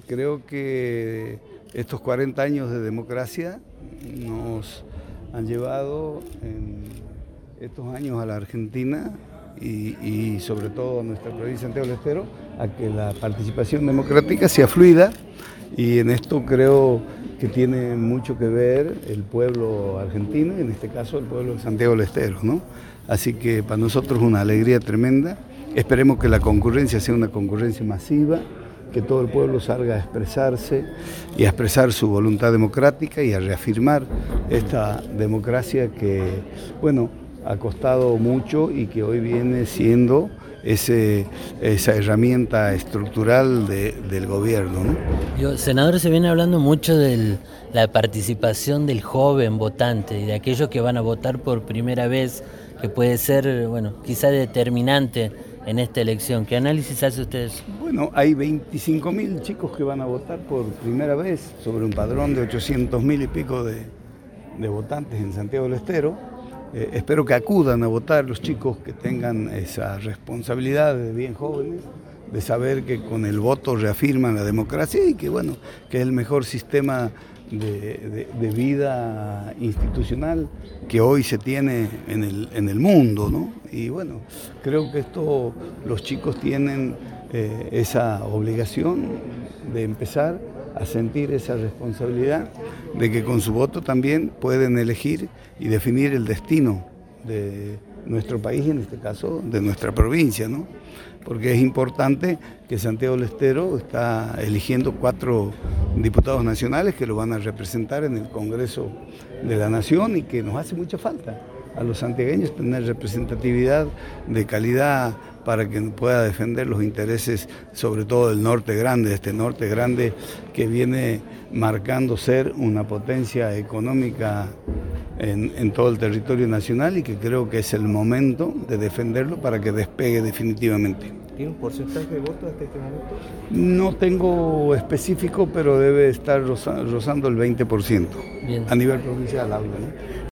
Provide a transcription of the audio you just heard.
creo que estos 40 años de democracia nos han llevado en estos años a la Argentina y sobre todo a nuestra provincia de Santiago del Estero a que la participación democrática sea fluida, y en esto creo que tiene mucho que ver el pueblo argentino y en este caso el pueblo de Santiago del Estero, ¿no? Así que para nosotros es una alegría tremenda. Esperemos que la concurrencia sea una concurrencia masiva, que todo el pueblo salga a expresarse y a expresar su voluntad democrática y a reafirmar esta democracia que, bueno, ha costado mucho y que hoy viene siendo esa herramienta estructural del gobierno, ¿no? Senador, se viene hablando mucho de la participación del joven votante y de aquellos que van a votar por primera vez, que puede ser, bueno, quizá determinante en esta elección. ¿Qué análisis hace usted? Bueno, hay 25.000 chicos que van a votar por primera vez sobre un padrón de 800.000 y pico de votantes en Santiago del Estero. Espero que acudan a votar los chicos que tengan esa responsabilidad de bien jóvenes, de saber que con el voto reafirman la democracia y que, bueno, que es el mejor sistema de vida institucional que hoy se tiene en el mundo, ¿no? Y bueno, creo que esto los chicos tienen esa obligación de empezar a sentir esa responsabilidad de que con su voto también pueden elegir y definir el destino de nuestro país y en este caso de nuestra provincia, ¿no? Porque es importante que Santiago del Estero está eligiendo 4 diputados nacionales que lo van a representar en el Congreso de la Nación y que nos hace mucha falta a los santiagueños tener representatividad de calidad para que pueda defender los intereses, sobre todo del norte grande, este norte grande que viene marcando ser una potencia económica en todo el territorio nacional y que creo que es el momento de defenderlo para que despegue definitivamente. ¿Tiene un porcentaje de votos hasta este momento? No tengo específico, pero debe estar rozando el 20%. Bien. A nivel provincial hablo, ¿no?